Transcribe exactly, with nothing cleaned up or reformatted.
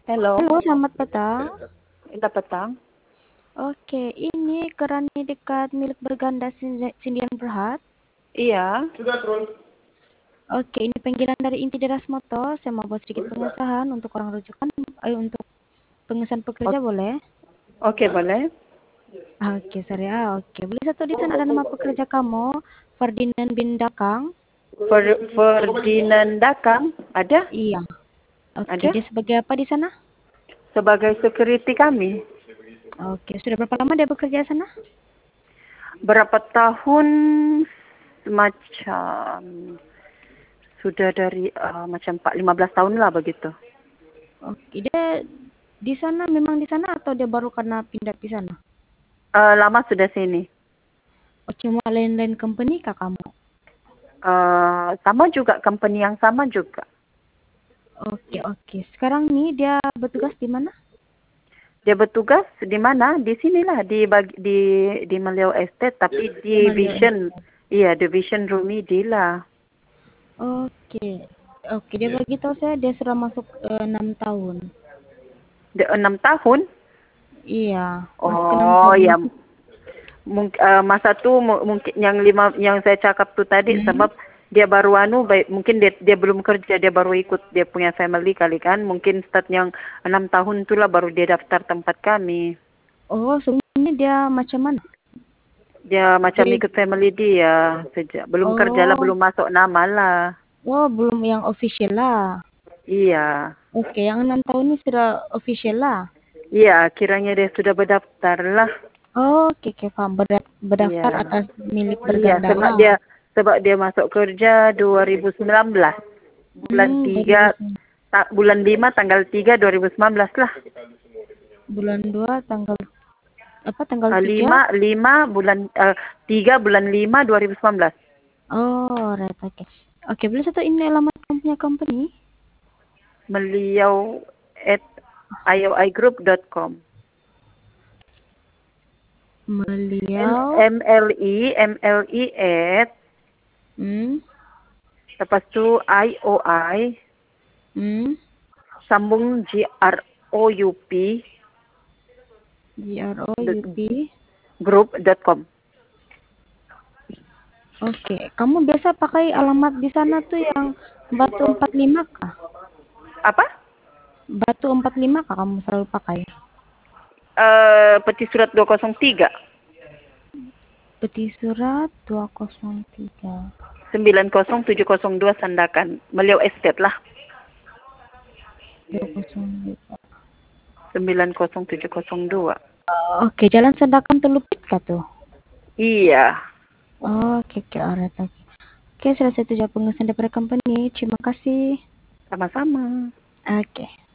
Halo, Halo, selamat petang. selamat petang. Oke, ini keran di dekat milik berganda Sindi- Sindian Berhad. Iya, Oke, ini panggilan dari Inti Deras Moto. Saya mau buat sedikit pengesahan untuk orang rujukan, eh, untuk pengesahan pekerja O- boleh? oke boleh. Oke, sorry ya. Oke, boleh satu di sana ada nama pekerja kamu, Ferdinand bin Dakang. Fer- Ferdinand Dakang, ada? Iya. Oke, Ada? dia sebagai apa di sana? Sebagai security kami. Oke, sudah berapa lama dia bekerja di sana? Berapa tahun semacam sudah dari eh, macam empat lima belas tahun lah begitu. Oke, dia di sana memang di sana atau dia baru karena pindah di sana? Eh, lama sudah sini. Oh, cuma lain-lain company kah kamu? Eh, sama juga, company yang sama juga. Oke, oke. Sekarang nih dia bertugas di mana? Dia bertugas di mana? Di sinilah di bagi, di di Maliau Estate, tapi di Malio Vision. Estate. Iya, Division Rumidi lah. Oke. Oke, dia bagi tahu saya dia sudah masuk eh, enam tahun. Dia enam tahun. Iya, masuk ke enam Oh tahun. ya, Masuk. mungkin uh, masa tu mu- mungkin yang lima yang saya cakap tu tadi Hmm. sebab dia baru anu baik, mungkin dia dia belum kerja, dia baru ikut dia punya family kali kan, mungkin start yang enam tahun tu lah baru dia daftar tempat kami. Oh, sebelumnya dia macam mana? Dia macam Jadi, ikut family dia sejak belum kerja lah, oh, belum masuk nama lah. oh belum yang official lah. Iya, Oke, yang enam tahun ini sudah official lah. iya, kiranya dia sudah berdaftar lah. Oh, oke, oke, paham. Berda- Iya, Berdaftar atas milik iya, berganda sebab lah. dia sebab dia masuk kerja dua ribu sembilan belas bulan Hmm, tiga, dua ribu sembilan. ta, bulan lima tanggal tiga dua ribu sembilan belas lah. Bulan dua tanggal apa tanggal Uh, tiga. lima lima bulan uh, tiga bulan lima dua ribu sembilan belas. Oh, right, oke. Oke, boleh satu ini alamat kamu punya company? Meliau at ioi group dot com. M Meliau. M L I M L I at Hmm. lepas tu I O I Hmm. sambung G R O U P G R O U P. group dot com. Oke, kamu biasa pakai alamat di sana tuh yang Batu empat puluh lima kah? Apa? Batu empat puluh lima kah kamu selalu pakai? Uh, peti surat dua kosong tiga. Peti surat dua kosong tiga. sembilan kosong tujuh kosong dua Sandakan. Meliau Estate lah. dua kosong tiga. sembilan kosong tujuh kosong dua. Oke, Jalan Sandakan Telupit kah tuh? Iya. Oke, oke, alright, oke. Oke, sudah saya tujuh pengesahan daripada company. Terima kasih. Sama-sama. Oke.